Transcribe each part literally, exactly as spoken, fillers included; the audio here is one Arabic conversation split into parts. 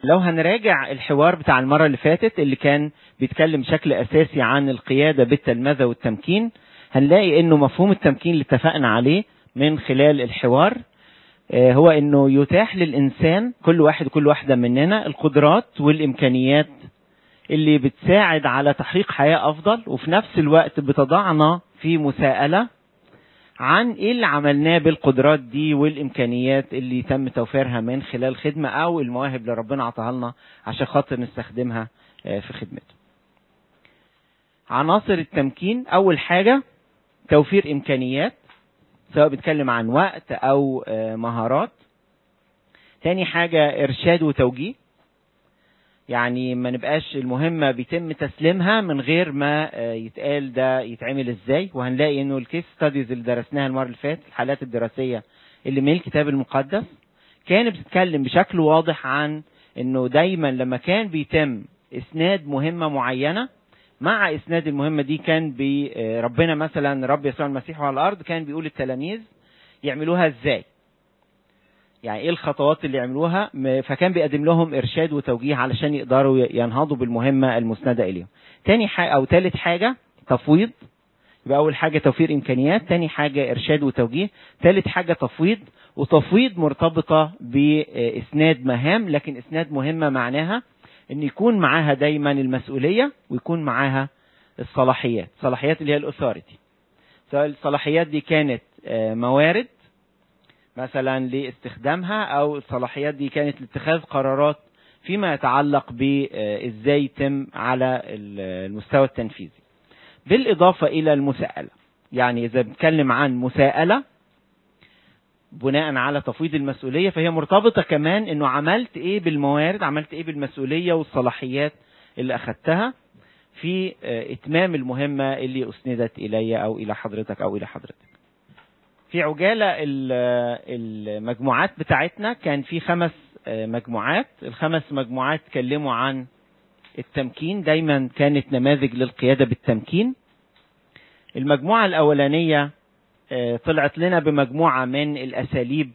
لو هنراجع الحوار بتاع المرة اللي فاتت اللي كان بيتكلم بشكل أساسي عن القيادة بالتلمذة والتمكين، هنلاقي إنه مفهوم التمكين اللي اتفقنا عليه من خلال الحوار هو إنه يتاح للإنسان كل واحد وكل واحدة مننا القدرات والإمكانيات اللي بتساعد على تحقيق حياة أفضل، وفي نفس الوقت بتضعنا في مساءلة عن إيه اللي عملناه بالقدرات دي والإمكانيات اللي تم توفيرها من خلال خدمة أو المواهب اللي ربنا عطاها لنا عشان خاطر نستخدمها في خدمته. عناصر التمكين: أول حاجة توفير إمكانيات، سواء بتكلم عن وقت أو مهارات. تاني حاجة إرشاد وتوجيه، يعني ما نبقاش المهمة بيتم تسليمها من غير ما يتقال ده يتعمل ازاي. وهنلاقي انه الكيس ستاديز اللي درسناها المرة اللي فاتت، الحالات الدراسية اللي من الكتاب المقدس، كانت بتتكلم بشكل واضح عن انه دايما لما كان بيتم اسناد مهمة معينة، مع اسناد المهمة دي كان ربنا مثلا رب يسوع المسيح على الارض كان بيقول التلاميذ يعملوها ازاي، يعني ايه الخطوات اللي يعملوها، فكان بيقدم لهم ارشاد وتوجيه علشان يقدروا ينهضوا بالمهمة المسندة اليهم. تاني حاجة او تالت حاجة تفويض، يبقى اول حاجة توفير امكانيات، تاني حاجة ارشاد وتوجيه، تالت حاجة تفويض. وتفويض مرتبطة باسناد مهام، لكن اسناد مهمة معناها ان يكون معاها دايما المسؤولية ويكون معاها الصلاحيات، صلاحيات اللي هي الاثوريتي، سواء الصلاحيات دي كانت موارد مثلا لاستخدامها او الصلاحيات دي كانت لاتخاذ قرارات فيما يتعلق بازاي يتم على المستوى التنفيذي. بالاضافة الى المساءلة، يعني اذا بنتكلم عن مساءلة بناء على تفويض المسؤولية، فهي مرتبطة كمان انه عملت ايه بالموارد، عملت ايه بالمسؤولية والصلاحيات اللي اخدتها في اتمام المهمة اللي اسندت الي او الى حضرتك او الى حضرتك. في عجالة المجموعات بتاعتنا كان في خمس مجموعات، الخمس مجموعات تكلموا عن التمكين، دايما كانت نماذج للقيادة بالتمكين. المجموعة الأولانية طلعت لنا بمجموعة من الأساليب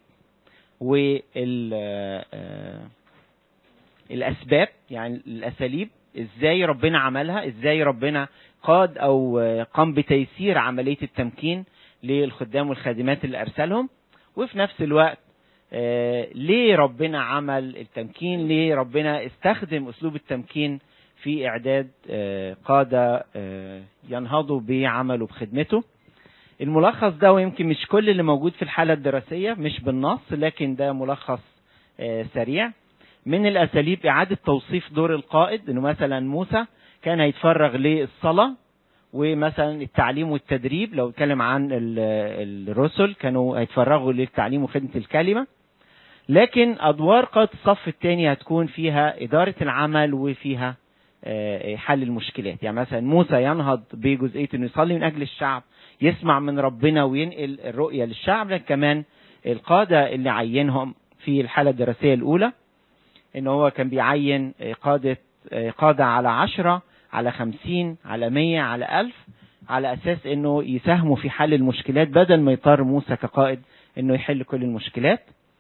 والأسباب، يعني الأساليب ازاي ربنا عملها، ازاي ربنا قاد أو قام بتيسير عملية التمكين للخدام والخادمات اللي أرسلهم، وفي نفس الوقت آه ليه ربنا عمل التمكين، ليه ربنا استخدم أسلوب التمكين في إعداد آه قادة آه ينهضوا بعمله بخدمته. الملخص ده ويمكن مش كل اللي موجود في الحالة الدراسية مش بالنص، لكن ده ملخص آه سريع. من الأساليب إعادة توصيف دور القائد، إنه مثلا موسى كان هيتفرغ للصلاة ومثلا التعليم والتدريب، لو اتكلم عن الرسل كانوا هيتفرغوا للتعليم وخدمة الكلمة، لكن أدوار قائد الصف الثاني هتكون فيها إدارة العمل وفيها حل المشكلات. يعني مثلا موسى ينهض بجزئية إنه يصلي من أجل الشعب، يسمع من ربنا وينقل الرؤية للشعب، لكن كمان القادة اللي عينهم في الحالة الدراسية الأولى إنه هو كان بيعين قادة قادة على عشرة على خمسين على مية على ألف، على أساس إنه يساهموا في حل المشكلات بدل ما يضطر موسى كقائد إنه يحل كل المشكلات.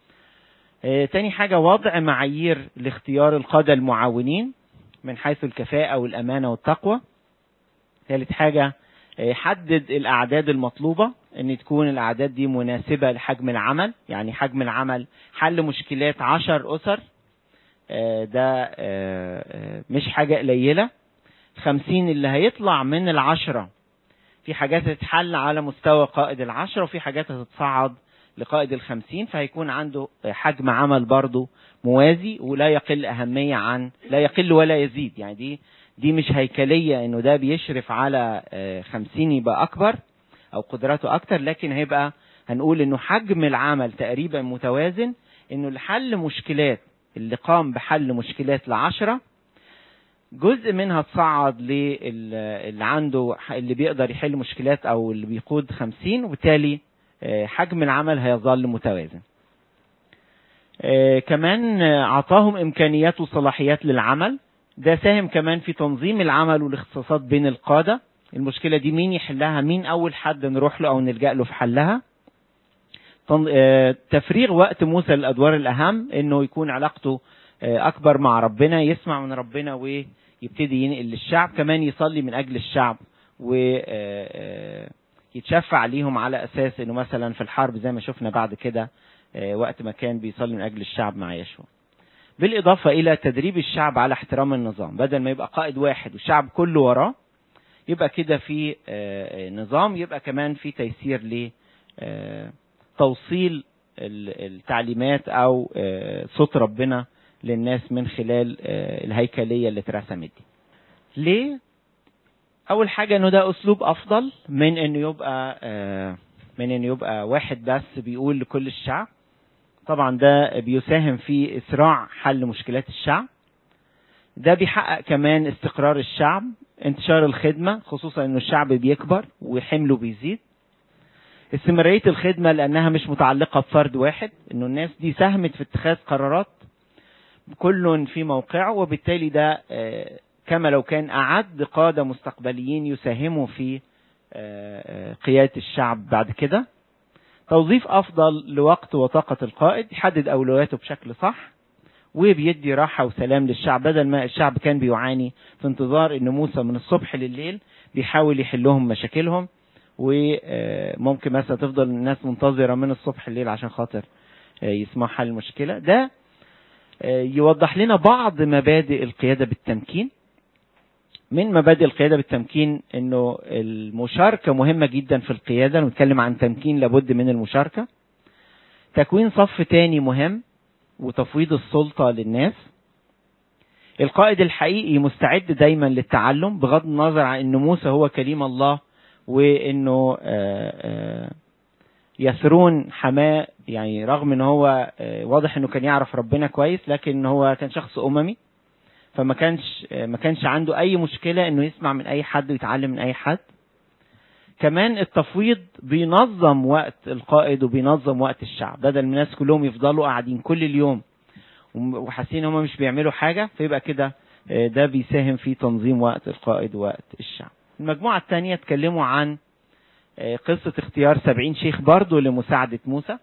اه تاني حاجة وضع معايير لاختيار القادة المعاونين من حيث الكفاءة والأمانة والتقوى. ثالث حاجة اه حدد الأعداد المطلوبة، إن تكون الأعداد دي مناسبة لحجم العمل، يعني حجم العمل حل مشكلات عشر أسر اه ده اه مش حاجة قليلة. خمسين اللي هيطلع من العشرة في حاجات هتتحل على مستوى قائد العشرة وفي حاجات هتتصعد لقائد الخمسين، فهيكون عنده حجم عمل برضو موازي ولا يقل أهمية عن لا يقل ولا يزيد. يعني دي دي مش هيكلية انه ده بيشرف على خمسين يبقى اكبر او قدراته اكتر، لكن هيبقى هنقول انه حجم العمل تقريبا متوازن، انه الحل مشكلات اللي قام بحل مشكلات لعشرة جزء منها تصعد للي عنده اللي بيقدر يحل مشكلات او اللي بيقود خمسين، وبالتالي حجم العمل هيظل متوازن. كمان عطاهم امكانيات وصلاحيات للعمل، ده ساهم كمان في تنظيم العمل والاختصاصات بين القادة. المشكلة دي مين يحلها، مين اول حد نروح له او نلجأ له في حلها. تفريغ وقت موسى للادوار الاهم، انه يكون علاقته أكبر مع ربنا، يسمع من ربنا ويبتدي ينقل للشعب، كمان يصلي من أجل الشعب ويتشفع عليهم على أساس أنه مثلا في الحرب زي ما شفنا بعد كده وقت ما كان بيصلي من أجل الشعب مع يشوع. بالإضافة إلى تدريب الشعب على احترام النظام، بدل ما يبقى قائد واحد والشعب كله وراه، يبقى كده في نظام، يبقى كمان في تيسير لتوصيل التعليمات أو صوت ربنا للناس من خلال الهيكلية اللي اترسمت دي. ليه؟ أول حاجة إنه ده أسلوب أفضل من إنه يبقى من إنه يبقى واحد بس بيقول لكل الشعب. طبعا ده بيساهم في إسراع حل مشكلات الشعب، ده بيحقق كمان استقرار الشعب، انتشار الخدمة، خصوصا إنه الشعب بيكبر وحمله بيزيد، استمرارية الخدمة لأنها مش متعلقة بفرد واحد، إنه الناس دي ساهمت في اتخاذ قرارات كل في موقعه، وبالتالي ده كما لو كان أعد قادة مستقبليين يساهموا في قيادة الشعب بعد كده. توظيف أفضل لوقت وطاقة القائد، يحدد أولوياته بشكل صح، وبيدي راحة وسلام للشعب، بدل ما الشعب كان بيعاني في انتظار إن موسى من الصبح لليل بيحاول يحلهم مشاكلهم، وممكن مثلا تفضل الناس منتظرة من الصبح الليل عشان خاطر يسمعوا حل المشكلة. ده يوضح لنا بعض مبادئ القيادة بالتمكين. من مبادئ القيادة بالتمكين انه المشاركة مهمة جدا في القيادة، نتكلم عن تمكين لابد من المشاركة. تكوين صف تاني مهم، وتفويض السلطة للناس. القائد الحقيقي مستعد دايما للتعلم، بغض النظر عن انه موسى هو كليم الله، وانه يثرون حماه، يعني رغم ان هو واضح انه كان يعرف ربنا كويس، لكن هو كان شخص اممي، فما كانش ما كانش عنده اي مشكلة انه يسمع من اي حد ويتعلم من اي حد. كمان التفويض بينظم وقت القائد وبينظم وقت الشعب، بدل من الناس كلهم يفضلوا قاعدين كل اليوم وحاسين هم مش بيعملوا حاجة، فيبقى كده ده بيساهم في تنظيم وقت القائد ووقت الشعب. المجموعة الثانية اتكلموا عن قصة اختيار سبعين شيخ برضو لمساعدة موسى.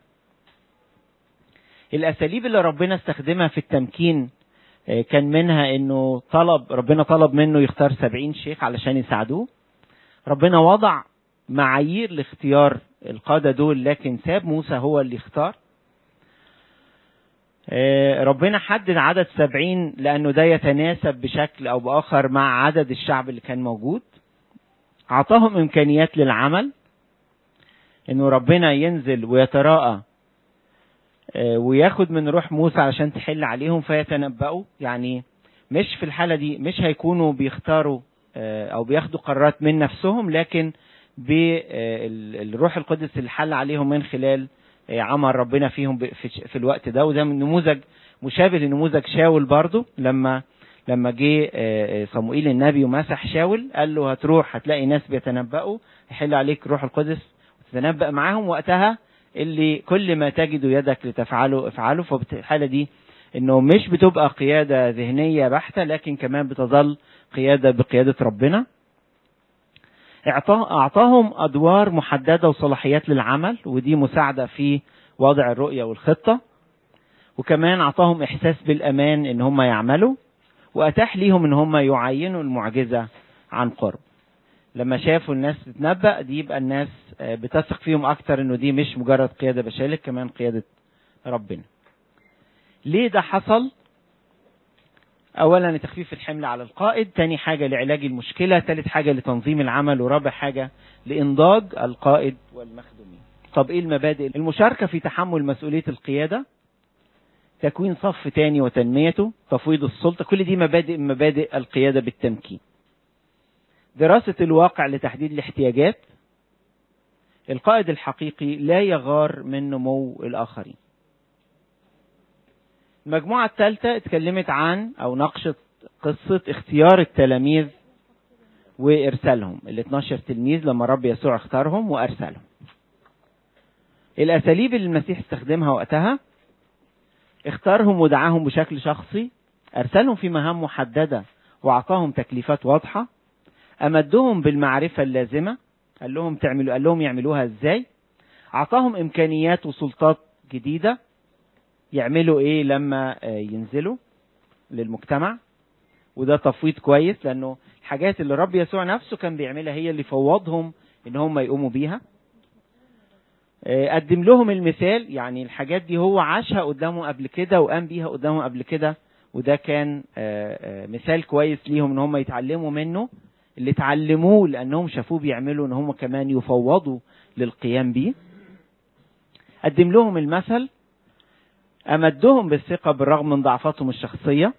الأساليب اللي ربنا استخدمها في التمكين كان منها انه طلب ربنا طلب منه يختار سبعين شيخ علشان يساعدوه. ربنا وضع معايير لاختيار القادة دول، لكن ساب موسى هو اللي يختار. ربنا حدد عدد سبعين لأنه ده يتناسب بشكل أو بآخر مع عدد الشعب اللي كان موجود. أعطاهم إمكانيات للعمل، إنه ربنا ينزل ويتراءى وياخد من روح موسى علشان تحل عليهم فيتنبأوا. يعني مش في الحالة دي مش هيكونوا بيختاروا أو بياخدوا قرارات من نفسهم، لكن بالروح القدس اللي حل عليهم من خلال عمل ربنا فيهم في الوقت ده. وده من نموذج مشابه لنموذج شاول برضو، لما لما جه صموئيل النبي ومسح شاول قال له هتروح هتلاقي ناس بيتنبأوا، يحل عليك روح القدس وتتنبأ معاهم، وقتها اللي كل ما تجد يدك لتفعله افعله. ففي الحالة دي انه مش بتبقى قيادة ذهنية بحتة، لكن كمان بتظل قيادة بقيادة ربنا. اعطاهم ادوار محددة وصلاحيات للعمل، ودي مساعدة في وضع الرؤية والخطة. وكمان اعطاهم احساس بالامان ان هم يعملوا، واتاح ليهم ان هم يعينوا المعجزة عن قرب. لما شافوا الناس تتنبأ دي، يبقى الناس بتثق فيهم اكتر انه دي مش مجرد قيادة بشرية، كمان قيادة ربنا. ليه ده حصل؟ اولا لتخفيف الحمل على القائد، تاني حاجة لعلاج المشكلة، تالت حاجة لتنظيم العمل، ورابع حاجة لانضاج القائد والمخدومين. طب ايه المبادئ؟ المشاركة في تحمل مسؤولية القيادة، تكوين صف تاني وتنميته، تفويض السلطة، كل دي مبادئ مبادئ القيادة بالتمكين. دراسة الواقع لتحديد الاحتياجات. القائد الحقيقي لا يغار من نمو الآخرين. المجموعة الثالثة اتكلمت عن أو ناقشت قصة اختيار التلاميذ وإرسالهم، ال اثناشر تلميذ لما رب يسوع اختارهم وأرسلهم. الأساليب اللي المسيح استخدمها وقتها: اختارهم ودعاهم بشكل شخصي، أرسلهم في مهام محددة وأعطاهم تكليفات واضحة، أمدهم بالمعرفة اللازمة، قال لهم تعملوا قال لهم يعملوها إزاي، أعطاهم إمكانيات وسلطات جديدة يعملوا إيه لما ينزلوا. للمجتمع، وده تفويض كويس لأنه الحاجات اللي رب يسوع نفسه كان بيعملها هي اللي فوضهم إن هم يقوموا بيها. قدم لهم المثال، يعني الحاجات دي هو عاشها قدامه قبل كده وقام بيها قدامه قبل كده، وده كان مثال كويس ليهم إن هم يتعلموا منه اللي اتعلموه لأنهم شافوه بيعملوا، إن هم كمان يفوضوا للقيام بيه. قدم لهم المثل، أمدهم بالثقة بالرغم من ضعفاتهم الشخصية،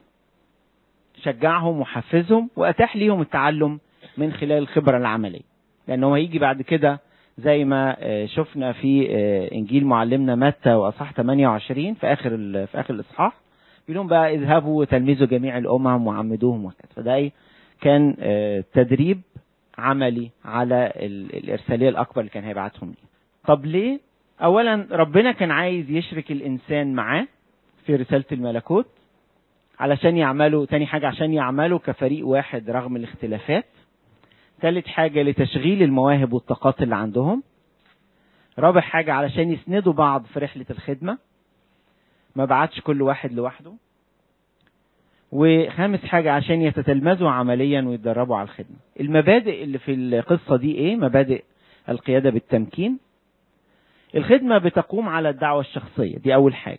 شجعهم وحفزهم، وأتاح ليهم التعلم من خلال الخبرة العملية، لأنه هيجي بعد كده زي ما شفنا في إنجيل معلمنا متى وأصحاح ثمانية وعشرين في آخر في آخر الإصحاح، بيقول لهم بقى اذهبوا وتلمذوا جميع الأمم وعمدوهم وكذا. فده إيه؟ كان تدريب عملي على الإرسالية الأكبر اللي كان هيبعتهم ليه. طب ليه؟ أولا ربنا كان عايز يشرك الإنسان معاه في رسالة الملكوت علشان يعملوا، تاني حاجة عشان يعملوا كفريق واحد رغم الاختلافات. ثالث حاجة لتشغيل المواهب والطاقات اللي عندهم. رابع حاجة علشان يسندوا بعض في رحلة الخدمة، ما بعتش كل واحد لوحده. وخامس حاجة عشان يتتلمذوا عمليا ويتدربوا على الخدمة. المبادئ اللي في القصة دي ايه؟ مبادئ القيادة بالتمكين. الخدمة بتقوم على الدعوة الشخصية، دي أول حاجة،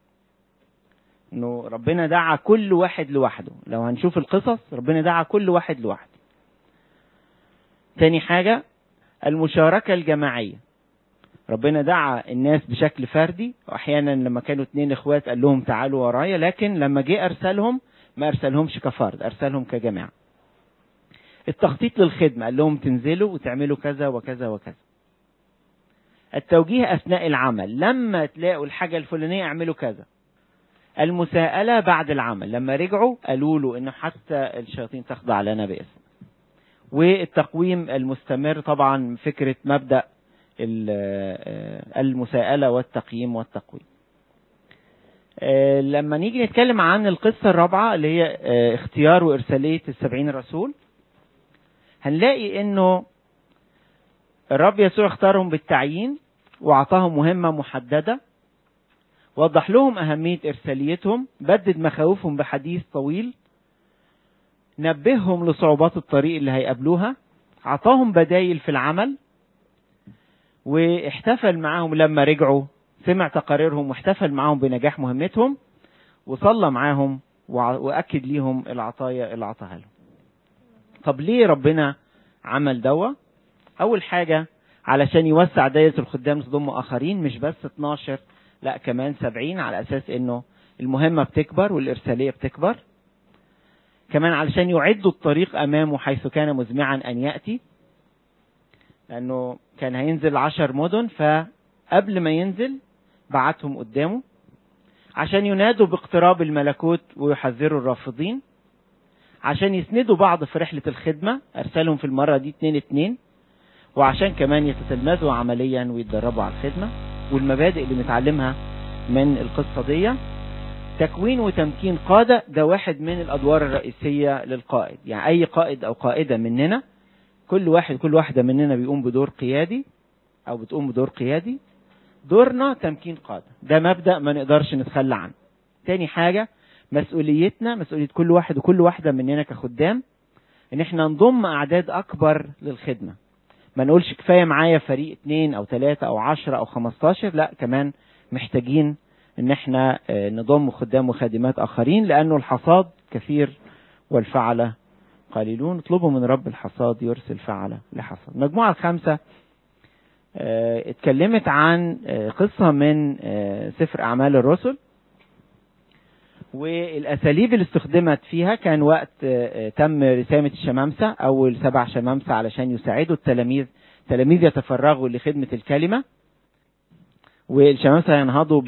إنه ربنا دعا كل واحد لوحده. لو هنشوف القصص ربنا دعا كل واحد لوحده. تاني حاجة المشاركة الجماعية، ربنا دعا الناس بشكل فردي، وأحيانا لما كانوا اتنين اخوات قال لهم تعالوا ورايا، لكن لما جه أرسلهم ما أرسلهمش كفرد، أرسلهم كجماعة. التخطيط للخدمة، قال لهم تنزلوا وتعملوا كذا وكذا وكذا. التوجيه أثناء العمل، لما تلاقوا الحاجة الفلانية اعملوا كذا. المساءلة بعد العمل، لما رجعوا قالوا له إنه حتى الشياطين تخضع لنا باسم. والتقويم المستمر، طبعا فكرة مبدأ المساءلة والتقييم والتقويم. لما نيجي نتكلم عن القصة الرابعة اللي هي اختيار وإرسالية السبعين رسول، هنلاقي إنه الرب يسوع اختارهم بالتعيين وأعطاهم مهمة محددة، وضح لهم أهمية إرساليتهم، بدد مخاوفهم بحديث طويل، نبههم لصعوبات الطريق اللي هيقابلوها، عطاهم بدايل في العمل، واحتفل معاهم لما رجعوا، سمع تقاريرهم واحتفل معاهم بنجاح مهمتهم، وصلى معاهم وأكد ليهم العطايا اللي عطاها لهم. طب ليه ربنا عمل دوا؟ أول حاجة علشان يوسع دايرة الخدام تضم آخرين، مش بس اتناشر لا كمان سبعين، على أساس إنه المهمة بتكبر والإرسالية بتكبر. كمان علشان يعدوا الطريق أمامه حيث كان مزمعا أن يأتي، لأنه كان هينزل عشر مدن، فقبل ما ينزل بعتهم قدامه عشان ينادوا باقتراب الملكوت ويحذروا الرافضين، عشان يسندوا بعض في رحلة الخدمة، أرسلهم في المرة دي اتنين اتنين، وعشان كمان يتتلمذوا عمليا ويتدربوا على الخدمة. والمبادئ اللي نتعلمها من القصة دي، تكوين وتمكين قادة، ده واحد من الأدوار الرئيسية للقائد. يعني أي قائد أو قائدة مننا، كل واحد كل واحدة مننا بيقوم بدور قيادي أو بتقوم بدور قيادي. دورنا تمكين قادة، ده مبدأ ما نقدرش نتخلى عنه. تاني حاجة مسؤوليتنا، مسؤولية كل واحد وكل واحدة مننا كخدام، إن احنا نضم أعداد أكبر للخدمة. ما نقولش كفاية معايا فريق اتنين أو تلاتة أو عشرة أو خمستاشر، لا كمان محتاجين إن احنا نضم خدام وخادمات آخرين، لأنه الحصاد كثير والفعلة قليلون. اطلبوا من رب الحصاد يرسل فعلة لحصاد. المجموعة الخامسة اه اتكلمت عن اه قصة من اه سفر أعمال الرسل، والأساليب اللي استخدمت فيها كان وقت تم رسامة الشمامسة، أول سبع شمامسة علشان يساعدوا التلاميذ التلاميذ يتفرغوا لخدمة الكلمة، والشمامسة ينهضوا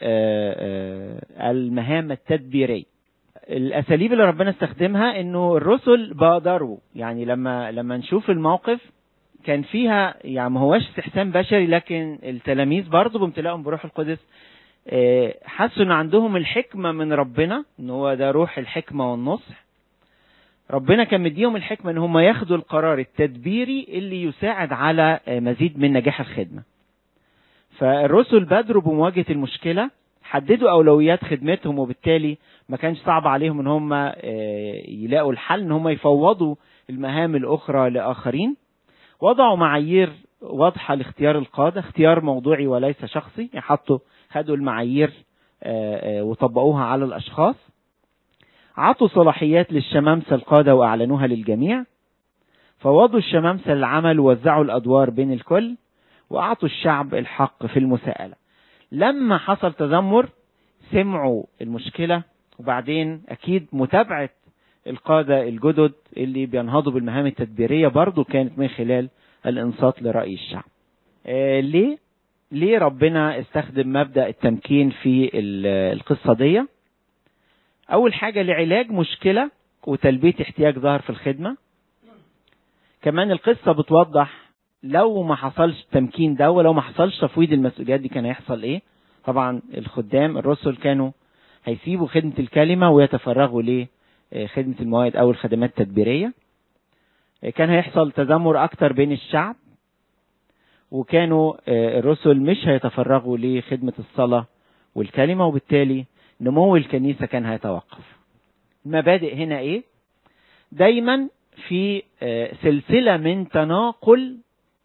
بالمهام التدبيرية. الأساليب اللي ربنا استخدمها إنه الرسل بادروا، يعني لما لما نشوف الموقف كان فيها يعني ما هوش استحسان بشري، لكن التلاميذ برضو بامتلاءهم بروح القدس حسوا ان عندهم الحكمة من ربنا، ان هو ده روح الحكمة والنصح. ربنا كان مديهم الحكمة ان هم ياخدوا القرار التدبيري اللي يساعد على مزيد من نجاح الخدمة. فالرسل بادروا بمواجهة المشكلة، حددوا أولويات خدمتهم، وبالتالي ما كانش صعب عليهم ان هم يلاقوا الحل ان هم يفوضوا المهام الأخرى لآخرين. وضعوا معايير واضحة لاختيار القادة، اختيار موضوعي وليس شخصي، حطوا خدوا المعايير وطبقوها على الأشخاص. عطوا صلاحيات للشمامسة القادة وأعلنوها للجميع. فوضوا الشمامسة للعمل ووزعوا الأدوار بين الكل، وأعطوا الشعب الحق في المساءلة. لما حصل تذمر سمعوا المشكلة، وبعدين أكيد متابعة القادة الجدد اللي بينهضوا بالمهام التدبيرية برضو كانت من خلال الانصات لرأي الشعب. آه ليه؟ ليه ربنا استخدم مبدأ التمكين في القصة دي؟ أول حاجة لعلاج مشكلة وتلبية احتياج ظاهر في الخدمة. كمان القصة بتوضح لو ما حصلش التمكين ده ولو ما حصلش تفويض المسؤوليات دي كان هيحصل ايه. طبعا الخدام الرسل كانوا هيسيبوا خدمة الكلمة ويتفرغوا لخدمة الموائد او الخدمات التدبيرية. كان هيحصل تذمر اكتر بين الشعب، وكانوا الرسل مش هيتفرغوا لخدمة الصلاة والكلمة، وبالتالي نمو الكنيسة كان هيتوقف. المبادئ هنا ايه؟ دايما في سلسلة من تناقل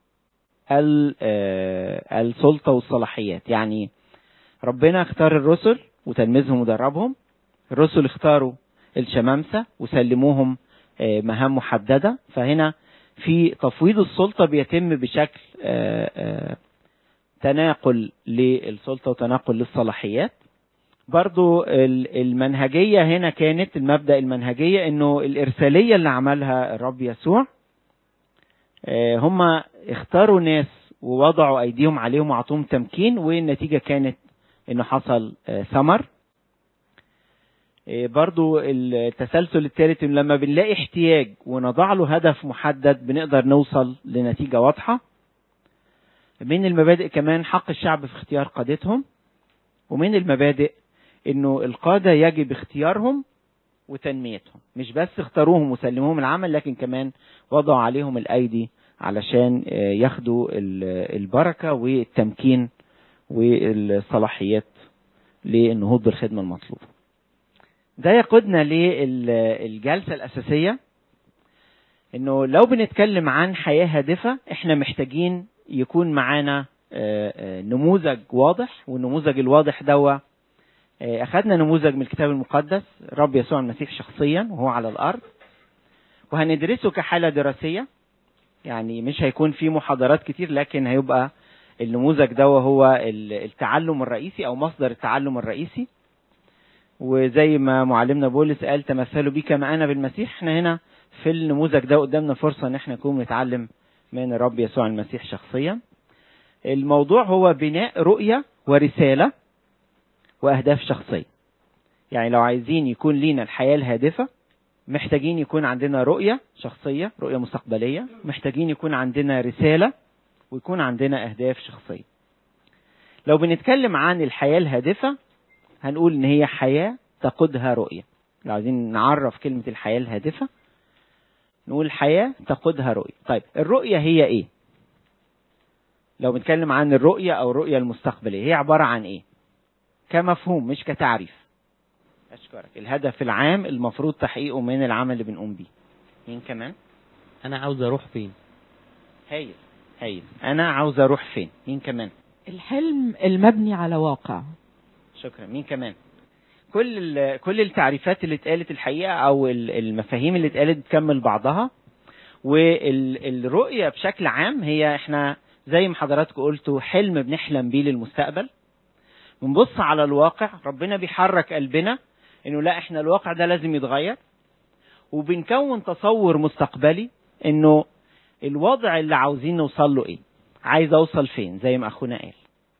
السلطة والصلاحيات. يعني ربنا اختار الرسل وتلميذهم ودربهم، الرسل اختاروا الشمامسة وسلموهم مهام محددة. فهنا في تفويض السلطة بيتم بشكل تناقل للسلطة وتناقل للصلاحيات. برضو المنهجية هنا كانت المبدأ المنهجية انه الارسالية اللي عملها الرب يسوع، هم اختاروا ناس ووضعوا ايديهم عليهم وعطوهم تمكين، والنتيجة كانت انه حصل ثمر. برضو التسلسل الثالث لما بنلاقي احتياج ونضع له هدف محدد بنقدر نوصل لنتيجة واضحة. من المبادئ كمان حق الشعب في اختيار قادتهم، ومن المبادئ انه القادة يجب اختيارهم وتنميتهم، مش بس اختاروهم وسلموهم العمل لكن كمان وضعوا عليهم الايدي علشان ياخدوا البركة والتمكين والصلاحيات للنهوض بالخدمة المطلوبة. ده يقودنا للجلسة الأساسية، انه لو بنتكلم عن حياة هادفة احنا محتاجين يكون معانا نموذج واضح، والنموذج الواضح ده اخذنا نموذج من الكتاب المقدس رب يسوع المسيح شخصيا وهو على الارض، وهندرسه كحالة دراسية. يعني مش هيكون في محاضرات كتير، لكن هيبقى النموذج ده هو التعلم الرئيسي او مصدر التعلم الرئيسي. وزي ما معلمنا بولس قال تمثلوا بي كما انا بالمسيح، احنا هنا في النموذج ده قدامنا فرصة ان احنا نكون نتعلم من الرب يسوع المسيح شخصيا. الموضوع هو بناء رؤية ورسالة واهداف شخصية. يعني لو عايزين يكون لينا الحياة الهادفة محتاجين يكون عندنا رؤية شخصية، رؤية مستقبلية، محتاجين يكون عندنا رسالة، ويكون عندنا اهداف شخصية. لو بنتكلم عن الحياة الهادفة هنقول ان هي حياة تقودها رؤية. لو عايزين نعرف كلمة الحياة الهادفة نقول حياة تقودها رؤية. طيب الرؤية هي ايه؟ لو بنتكلم عن الرؤية او الرؤية المستقبلية هي عبارة عن ايه كمفهوم مش كتعريف؟ أشكرك. الهدف العام المفروض تحقيقه من العمل اللي بنقوم بيه. مين كمان؟ أنا عاوز أروح فين؟ هايل هايل. أنا عاوز أروح فين؟ مين كمان؟ الحلم المبني على واقع. شكرا. مين كمان؟ كل كل التعريفات اللي اتقالت الحقيقة أو المفاهيم اللي اتقالت بتكمل بعضها. والرؤية بشكل عام هي احنا زي ما حضراتكم قلتوا حلم بنحلم بيه للمستقبل. بنبص على الواقع، ربنا بيحرك قلبنا انه لا احنا الواقع ده لازم يتغير، وبنكون تصور مستقبلي انه الوضع اللي عاوزين نوصل له ايه، عايز اوصل فين زي ما اخونا قال،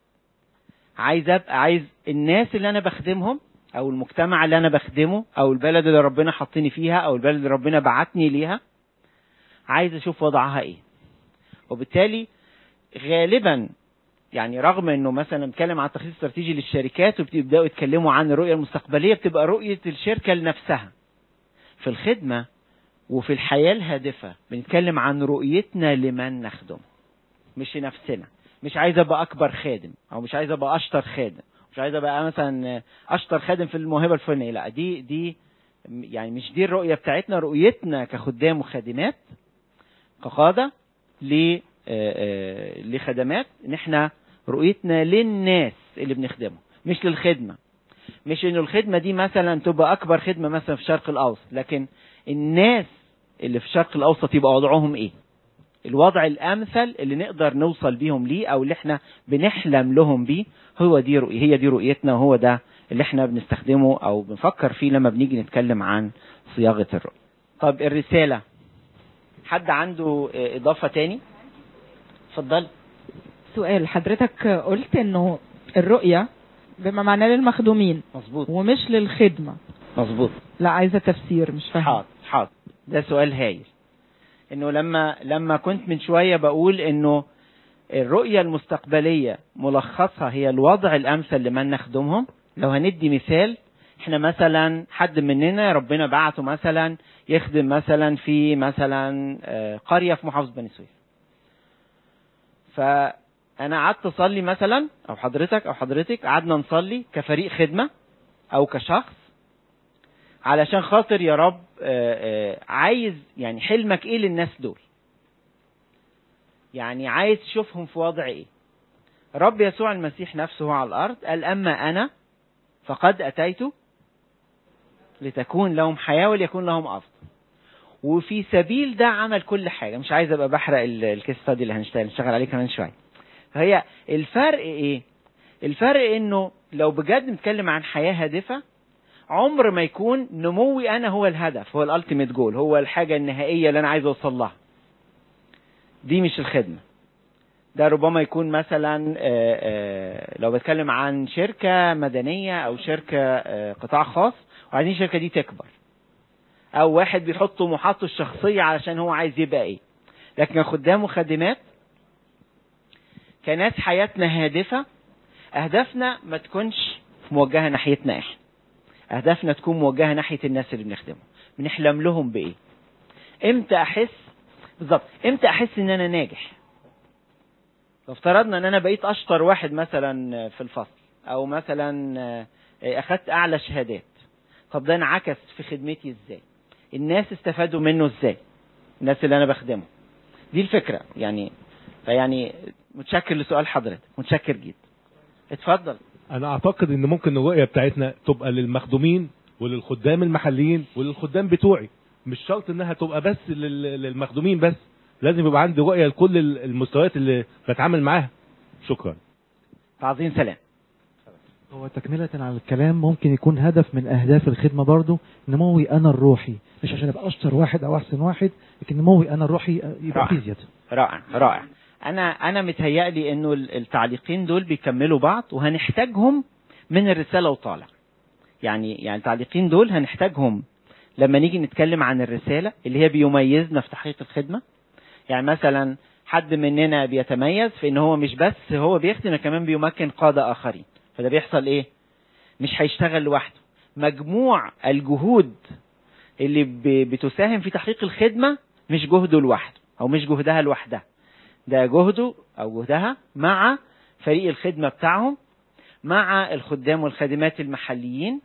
عايز ابقى عايز الناس اللي انا بخدمهم او المجتمع اللي انا بخدمه او البلد اللي ربنا حطني فيها او البلد اللي ربنا بعتني ليها عايز اشوف وضعها ايه. وبالتالي غالبا يعني رغم انه مثلا نتكلم عن التخطيط الاستراتيجي للشركات وبيبداوا يتكلموا عن الرؤيه المستقبليه، بتبقى رؤيه الشركه لنفسها. في الخدمه وفي الحياه الهادفه بنتكلم عن رؤيتنا لمن نخدم، مش لنفسنا. مش عايز ابقى اكبر خادم او مش عايز ابقى اشطر خادم، مش مش عايز ابقى مثلا اشطر خادم في الموهبه الفلانيه، لا دي دي يعني مش دي الرؤيه بتاعتنا. رؤيتنا كخدام وخادمات كقاده ل لخدمات ان احنا رؤيتنا للناس اللي بنخدمهم، مش للخدمه. مش انه الخدمه دي مثلا تبقى اكبر خدمه مثلا في الشرق الاوسط، لكن الناس اللي في الشرق الاوسط يبقى وضعهم ايه، الوضع الامثل اللي نقدر نوصل بيهم ليه او اللي احنا بنحلم لهم بيه. هو دي رؤية هي دي رؤيتنا، وهو ده اللي احنا بنستخدمه او بنفكر فيه لما بنيجي نتكلم عن صياغة الرؤية. طب الرسالة، حد عنده اضافة تاني؟ اتفضل. سؤال، حضرتك قلت انه الرؤية بما معناه للمخدومين. مظبوط. ومش للخدمة. مظبوط. لا عايزة تفسير، مش فاهم. حاضر حاضر، ده سؤال هايل. انه لما لما كنت من شوية بقول انه الرؤية المستقبلية ملخصها هي الوضع الامثل لمن نخدمهم. لو هندي مثال، احنا مثلا حد مننا ربنا بعته مثلا يخدم مثلا في مثلا قرية في محافظة بني سويف، فانا قعدت اصلي مثلا، او حضرتك او حضرتك قعدنا نصلي كفريق خدمة او كشخص علشان خاطر يا رب عايز يعني حلمك ايه للناس دول، يعني عايز تشوفهم في وضع ايه. رب يسوع المسيح نفسه على الارض قال اما انا فقد اتيت لتكون لهم حياة وليكون لهم افضل، وفي سبيل ده عمل كل حاجة. مش عايز ابقى بحرق الكيس ستادي اللي هنشتغل نشتغل عليه كمان شوية. فهي الفرق ايه؟ الفرق انه لو بجد نتكلم عن حياة هادفة، عمر ما يكون نموي انا هو الهدف، هو الالتيميت جول، هو الحاجة النهائية اللي انا عايز اوصل لها. دي مش الخدمة. ده ربما يكون مثلا آآ آآ لو بتكلم عن شركة مدنية او شركة قطاع خاص وعايزين الشركة دي تكبر، او واحد بيحط طموحاته الشخصية علشان هو عايز يبقى ايه. لكن خدام وخادمات كناس حياتنا هادفة، اهدافنا ما تكونش موجهة ناحيتنا احنا، اهدافنا تكون موجهة ناحية الناس اللي بنخدمهم. بنحلم لهم بايه؟ امتى احس بالظبط امتى احس ان انا ناجح؟ لو افترضنا ان انا بقيت اشطر واحد مثلا في الفصل، او مثلا اخدت اعلى شهادات، طب ده انعكس في خدمتي ازاي؟ الناس استفادوا منه ازاي؟ الناس اللي انا بخدمهم. دي الفكرة يعني. فيعني متشكر لسؤال حضرتك، متشكر جدا. اتفضل. انا اعتقد ان ممكن الرؤية بتاعتنا تبقى للمخدومين وللخدام المحليين وللخدام بتوعي، مش شرط انها تبقى بس للمخدومين بس، لازم يبقى عندي رؤية لكل المستويات اللي بتعامل معاها. شكرا. عظيم. سلام. هو تكملة على الكلام، ممكن يكون هدف من أهداف الخدمة برضو نموي أنا الروحي، مش عشان أبقى أشطر واحد أو أحسن واحد، لكن نموي أنا الروحي يبقى في زيادة. رائع رائع. أنا أنا متهيألي إنه التعليقين دول بيكملوا بعض وهنحتاجهم من الرسالة وطالع. يعني يعني التعليقين دول هنحتاجهم لما نيجي نتكلم عن الرسالة اللي هي بيميزنا في تحقيق الخدمة. يعني مثلا حد مننا بيتميز في إن هو مش بس هو بيخدم، كمان بيمكن قادة آخرين. فده بيحصل ايه؟ مش هيشتغل لوحده. مجموع الجهود اللي بتساهم في تحقيق الخدمة مش جهده لوحده او مش جهدها لوحدها، ده جهده او جهدها مع فريق الخدمة بتاعهم، مع الخدام والخادمات المحليين.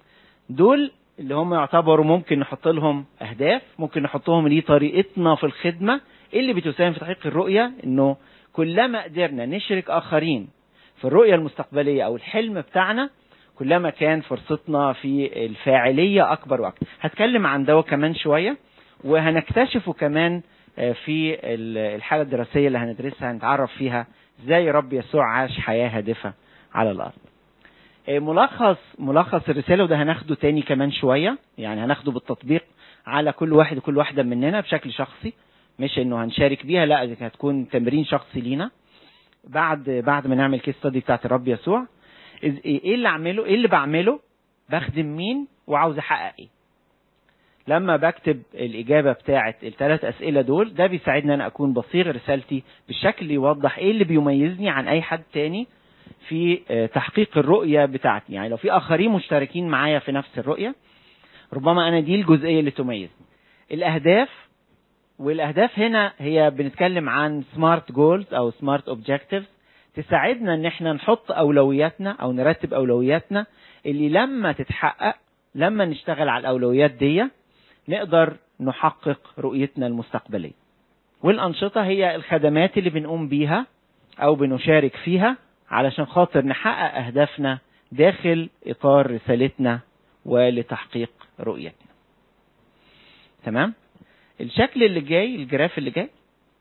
دول اللي هم يعتبروا ممكن نحط لهم اهداف، ممكن نحطهم ليه طريقتنا في الخدمة اللي بتساهم في تحقيق الرؤية. انه كلما قدرنا نشرك اخرين في الرؤية المستقبلية أو الحلم بتاعنا، كلما كان فرصتنا في الفاعلية أكبر وأكبر. هتكلم عن ده كمان شوية، وهنكتشفه كمان في الحالة الدراسية اللي هندرسها، هنتعرف فيها ازاي رب يسوع عاش حياة هادفة على الأرض. ملخص ملخص الرسالة، وده هناخده تاني كمان شوية، يعني هناخده بالتطبيق على كل واحد وكل واحدة مننا بشكل شخصي، مش انه هنشارك بيها، لا دي هتكون تمرين شخصي لينا بعد بعد ما نعمل كيس ستادي بتاعت الرب يسوع. ايه اللي اعمله، ايه اللي بعمله، بخدم مين، وعاوز احقق ايه. لما بكتب الاجابه بتاعت الثلاث اسئله دول، ده بيساعدني انا اكون بصيغ رسالتي بالشكل اللي يوضح ايه اللي بيميزني عن اي حد تاني في تحقيق الرؤيه بتاعتي. يعني لو في اخرين مشتركين معايا في نفس الرؤيه، ربما انا دي الجزئيه اللي تميزني. الاهداف، والاهداف هنا هي بنتكلم عن سمارت جولز او سمارت اوبجكتيفز، تساعدنا ان احنا نحط اولوياتنا او نرتب اولوياتنا اللي لما تتحقق، لما نشتغل على الاولويات دي نقدر نحقق رؤيتنا المستقبلية. والانشطة هي الخدمات اللي بنقوم بيها او بنشارك فيها علشان خاطر نحقق اهدافنا داخل اطار رسالتنا ولتحقيق رؤيتنا. تمام؟ الشكل اللي جاي، الجراف اللي جاي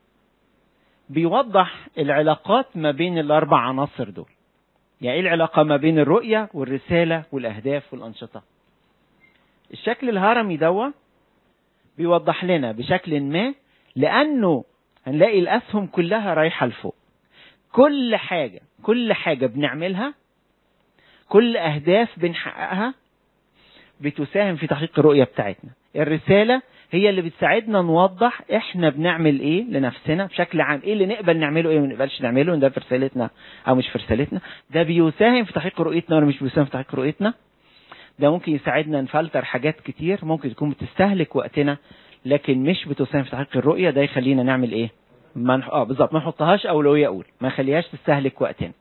بيوضح العلاقات ما بين الاربع عناصر دول. يعني ايه العلاقة ما بين الرؤية والرسالة والاهداف والانشطة؟ الشكل الهرمي دوا بيوضح لنا بشكل ما، لانه هنلاقي الاسهم كلها رايحة لفوق. كل حاجة كل حاجة بنعملها، كل اهداف بنحققها بتساهم في تحقيق الرؤية بتاعتنا. الرسالة هي اللي بتساعدنا نوضح احنا بنعمل ايه لنفسنا بشكل عام، ايه اللي نقبل نعمله ايه وما نقبلش نعمله، ده في رسالتنا او مش في رسالتنا. ده بيساهم في تحقيق رؤيتنا ولا مش بيساهم في تحقيق رؤيتنا. ده ممكن يساعدنا نفلتر حاجات كتير ممكن تكون بتستهلك وقتنا لكن مش بتساهم في تحقيق الرؤية. ده يخلينا نعمل ايه؟ ما نح... اه بالظبط ما نحطهاش اولوية اول، ما نخليهاش تستهلك وقتنا.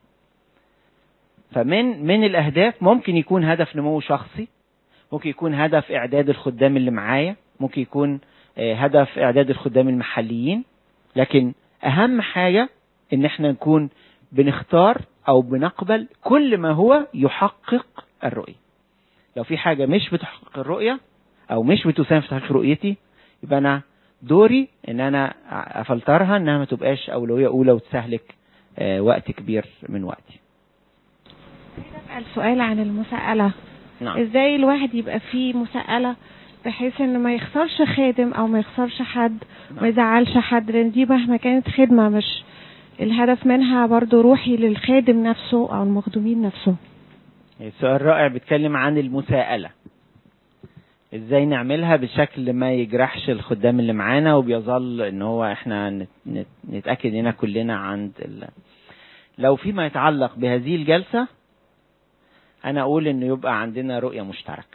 فمن من الاهداف ممكن يكون هدف نمو شخصي، ممكن يكون هدف اعداد الخدام اللي معايا، ممكن يكون هدف اعداد الخدام المحليين. لكن اهم حاجة ان احنا نكون بنختار او بنقبل كل ما هو يحقق الرؤية. لو في حاجة مش بتحقق الرؤية او مش بتساهم في تحقيق رؤيتي، يبقى انا دوري ان انا افلترها انها ما تبقاش اولوية اولى وتستهلك وقت كبير من وقتي. السؤال عن المساءلة. نعم. ازاي الواحد يبقى فيه مساءلة بحيث انه ما يخسرش خادم او ما يخسرش حد، نعم. ما يزعلش حد، لان دي مهما كانت خدمة مش الهدف منها برضو روحي للخادم نفسه او المخدومين نفسه. السؤال رائع، بيتكلم عن المساءلة، ازاي نعملها بشكل ما يجرحش الخدام اللي معانا وبيظل ان هو احنا نتأكد هنا كلنا عند ال... لو فيما يتعلق بهذه الجلسة انا اقول انه يبقى عندنا رؤية مشتركة.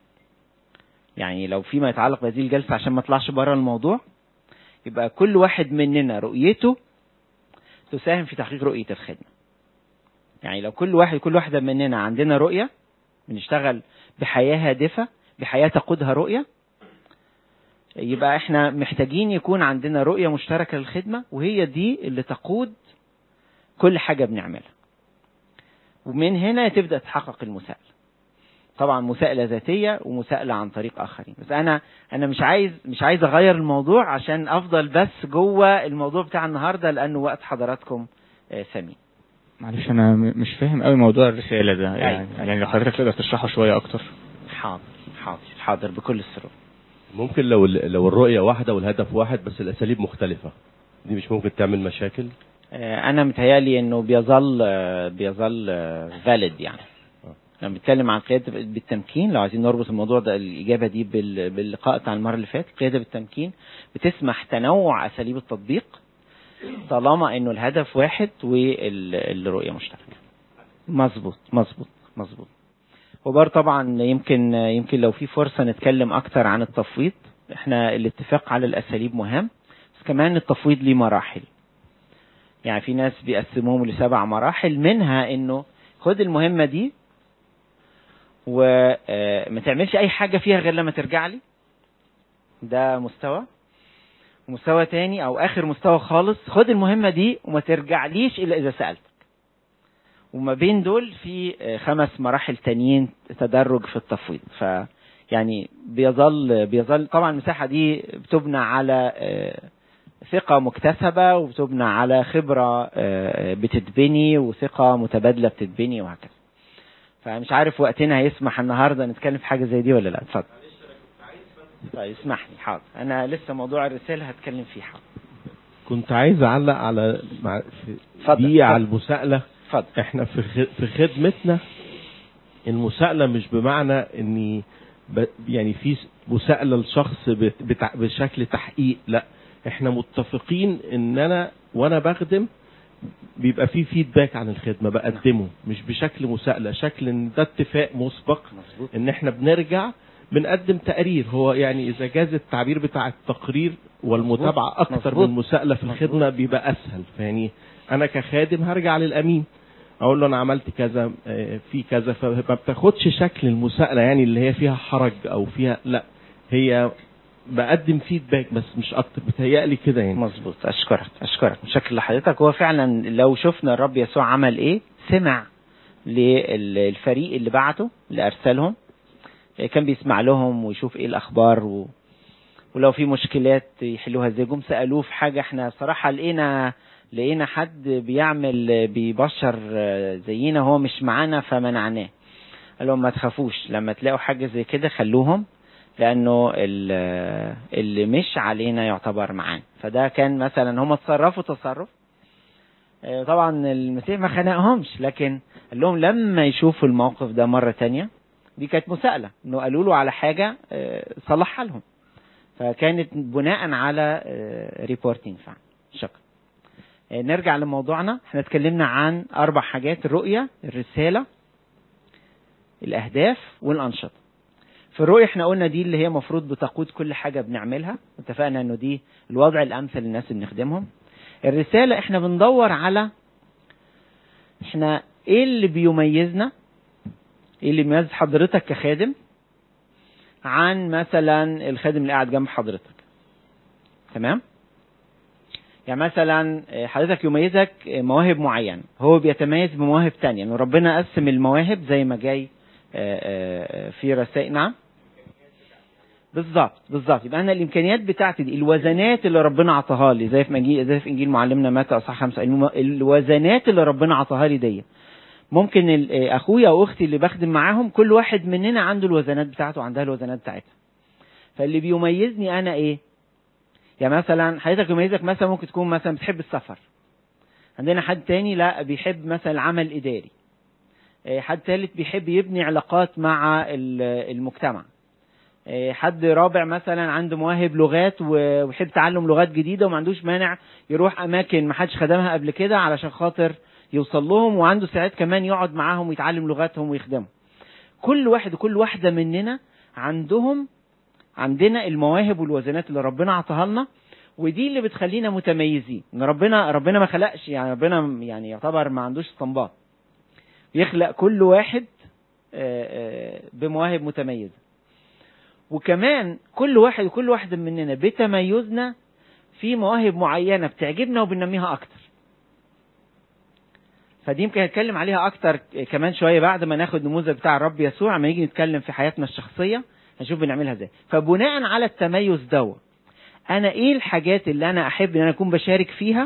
يعني لو فيما يتعلق بهذه الجلسة عشان ما اطلعش بره الموضوع، يبقى كل واحد مننا رؤيته تساهم في تحقيق رؤية الخدمة. يعني لو كل واحد كل واحدة مننا عندنا رؤية، بنشتغل بحياة هادفة، بحياة تقودها رؤية، يبقى احنا محتاجين يكون عندنا رؤية مشتركة للخدمة، وهي دي اللي تقود كل حاجة بنعملها. ومن هنا تبدأ تحقق المساءلة. طبعا مساءلة ذاتية ومساءلة عن طريق آخرين. بس أنا أنا مش عايز مش عايز أغير الموضوع عشان أفضل بس جوه الموضوع بتاع النهاردة، لأنه وقت حضراتكم ثمين. معلش أنا مش فاهم قوي موضوع الرسالة ده، يعني يعني لو حضرتك تقدر تشرحه شوية أكتر. حاضر حاضر حاضر بكل السرور. ممكن لو لو الرؤية واحدة والهدف واحد بس الأساليب مختلفة، دي مش ممكن تعمل مشاكل؟ أنا متهيألي إنه بيظل بيظل فاليد. يعني لما بنتكلم عن قيادة بالتمكين، لو عايزين نربط الموضوع ده الإجابة دي باللقاء بتاع المرة اللي فاتت، قيادة بالتمكين بتسمح تنوع أساليب التطبيق طالما إنه الهدف واحد والرؤية مشتركة. مظبوط مظبوط مظبوط. وبر طبعا يمكن يمكن لو في فرصة نتكلم أكتر عن التفويض. إحنا الاتفاق على الأساليب مهم، بس كمان التفويض ليه مراحل. يعني في ناس بيقسموهم لسبع مراحل، منها إنه خد المهمة دي وما تعملش اي حاجة فيها غير لما ترجع لي. ده مستوى. مستوى تاني او اخر مستوى خالص، خد المهمة دي وما ترجعليش الا اذا سألتك. وما بين دول في خمس مراحل تانيين تدرج في التفويض. ف يعني بيظل بيظل طبعا المساحة دي بتبنى على ثقة مكتسبة، وبتبنى على خبرة بتتبني، وثقة متبادلة بتتبني، وهكذا. فمش عارف وقتنا هيسمح النهاردة نتكلم في حاجة زي دي ولا لا. اتفضل. طيب اسمحني. حاضر. انا لسه موضوع الرسالة هتكلم فيه. حاضر. كنت عايز اعلق على مع دي على المساءلة. فضل. احنا في في خدمتنا المساءلة مش بمعنى اني يعني في مساءلة لشخص بشكل تحقيق، لا، احنا متفقين ان انا وانا بخدم بيبقى فيه فيدباك عن الخدمة بقدمه، مش بشكل مساءلة، شكل ان ده اتفاق مسبق ان احنا بنرجع بنقدم تقرير. هو يعني اذا جاز التعبير بتاع التقرير والمتابعة اكتر من مساءلة في الخدمة بيبقى اسهل. يعني انا كخادم هرجع للامين اقول له انا عملت كذا في كذا، فما بتاخدش شكل المساءله يعني اللي هي فيها حرج او فيها، لا هي بقدم فيدباك بس مش اكتر، بتهيألي كده يعني. مظبوط. اشكرك اشكرك شكل لحضرتك. هو فعلا لو شفنا الرب يسوع عمل ايه، سمع للفريق اللي بعته اللي ارسلهم، كان بيسمع لهم ويشوف ايه الاخبار و... ولو في مشكلات يحلوها ازاي. جم سالوه في حاجه، احنا صراحه لقينا لقينا حد بيعمل بيبشر زينا هو مش معانا فمنعناه. قال لهم ما تخافوش، لما تلاقوا حاجه زي كده خلوهم، لانه اللي مش علينا يعتبر معانا. فده كان مثلا هم تصرفوا تصرف، طبعا المسيح ما خنقهمش، لكن قال لهم لما يشوفوا الموقف ده مرة تانية، دي كانت مساءلة انه قالوا له على حاجة صلحها لهم، فكانت بناء على ريبورتينج فعلا. شكرا. نرجع لموضوعنا. احنا اتكلمنا عن اربع حاجات: الرؤية، الرسالة، الاهداف، والانشطة. في الرؤية احنا قلنا دي اللي هي مفروض بتقود كل حاجة بنعملها، اتفقنا انه دي الوضع الامثل للناس اللي بنخدمهم. الرسالة احنا بندور على احنا ايه اللي بيميزنا، ايه اللي بيميز حضرتك كخادم عن مثلا الخادم اللي قاعد جنب حضرتك. تمام؟ يعني مثلا حضرتك يميزك مواهب معينة، هو بيتميز بمواهب تانية، انه ربنا قسم المواهب زي ما جاي في رسائل. نعم بالظبط بالظبط. يبقى انا الامكانيات بتاعتي دي، الوزنات اللي ربنا عطاها لي، زي في انجيل زي في انجيل معلمنا متى اصحاح خمسة، الوزنات اللي ربنا عطاها لي دي، ممكن اخويا او اختي اللي بخدم معاهم كل واحد مننا عنده الوزنات بتاعته وعندها الوزنات بتاعتها. فاللي بيميزني انا ايه؟ يعني مثلا حضرتك يميزك مثلا ممكن تكون مثلا بتحب السفر، عندنا حد تاني لا بيحب مثلا العمل الاداري، حد ثالث بيحب يبني علاقات مع المجتمع، حد رابع مثلا عنده مواهب لغات ويحب تعلم لغات جديدة وما عندوش مانع يروح أماكن ما حدش خدمها قبل كده علشان خاطر يوصل لهم، وعنده ساعات كمان يقعد معاهم ويتعلم لغاتهم ويخدمهم. كل واحد وكل واحدة مننا عندهم عندنا المواهب والوزنات اللي ربنا عطاها لنا، ودي اللي بتخلينا متميزين. ان ربنا ربنا ما خلقش يعني ربنا يعني يعتبر ما عندوش اسطمبات، يخلق كل واحد بمواهب متميزة، وكمان كل واحد وكل واحدة مننا بتميزنا في مواهب معينة بتعجبنا وبننميها أكتر. فدي يمكن هنتكلم عليها أكتر كمان شوية بعد ما ناخد نموذج بتاع الرب يسوع، لما نيجي نتكلم في حياتنا الشخصية هنشوف بنعملها ازاي. فبناء على التميز دوا أنا إيه الحاجات اللي أنا أحب أن أنا أكون بشارك فيها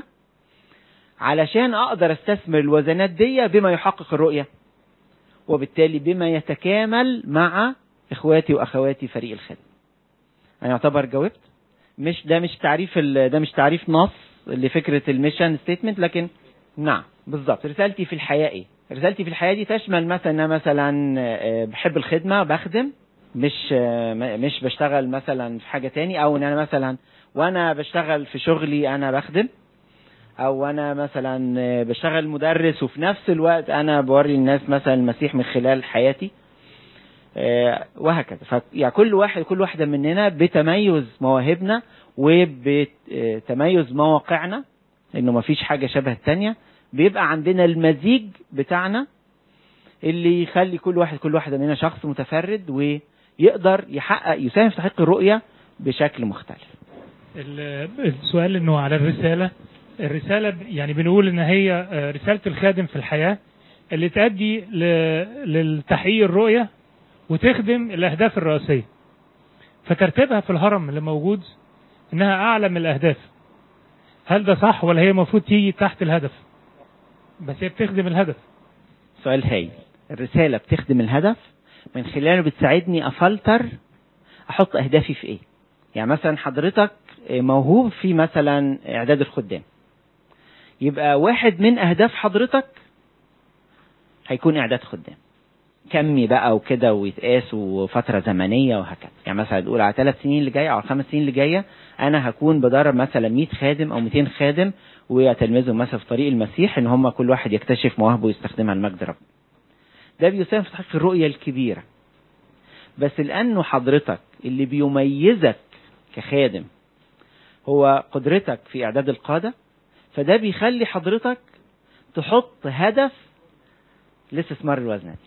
علشان أقدر أستثمر الوزنات دي بما يحقق الرؤية، وبالتالي بما يتكامل مع اخواتي واخواتي فريق الخدمة. انا يعتبر جاوبت. مش ده مش تعريف ده مش تعريف نص لفكرة الميشن ستيتمنت، لكن نعم بالظبط. رسالتي في الحياة ايه؟ رسالتي في الحياة دي تشمل مثلا مثلا بحب الخدمة بخدم، مش مش بشتغل مثلا في حاجة تاني، او ان انا مثلا وانا بشتغل في شغلي انا بخدم، او انا مثلا بشتغل مدرس وفي نفس الوقت انا بوري الناس مثلا المسيح من خلال حياتي، وهكذا. فيعني كل واحد كل واحدة مننا بتميز مواهبنا وبتميز مواقعنا، انه ما فيش حاجة شبه التانية، بيبقى عندنا المزيج بتاعنا اللي يخلي كل واحد كل واحدة مننا شخص متفرد ويقدر يحقق يساهم في تحقيق الرؤية بشكل مختلف. السؤال انه على الرسالة الرسالة يعني بنقول ان هي رسالة الخادم في الحياة اللي تؤدي للتحقيق الرؤية وتخدم الأهداف الرئيسية. فترتيبها في الهرم اللي موجود إنها أعلى من الأهداف. هل ده صح ولا هي المفروض تيجي تحت الهدف بس هي بتخدم الهدف؟ سؤال هاي. الرسالة بتخدم الهدف من خلاله بتساعدني أفلتر أحط أهدافي في إيه. يعني مثلا حضرتك موهوب في مثلا إعداد الخدام، يبقى واحد من أهداف حضرتك هيكون إعداد خدام كمي بقى وكده ويتقاس وفترة زمنية وهكذا. يعني مثلا تقول على ثلاث سنين اللي جاية أو خمس سنين اللي جاية أنا هكون بدرب مثلا مئة خادم أو مئتين خادم ويتلمذهم مثلا في طريق المسيح، إن هم كل واحد يكتشف مواهبه ويستخدمها لمجد رب. ده بيساهم في تحقيق الرؤية الكبيرة. بس لأنه حضرتك اللي بيميزك كخادم هو قدرتك في إعداد القادة، فده بيخلي حضرتك تحط هدف لاستثمار الوزنات.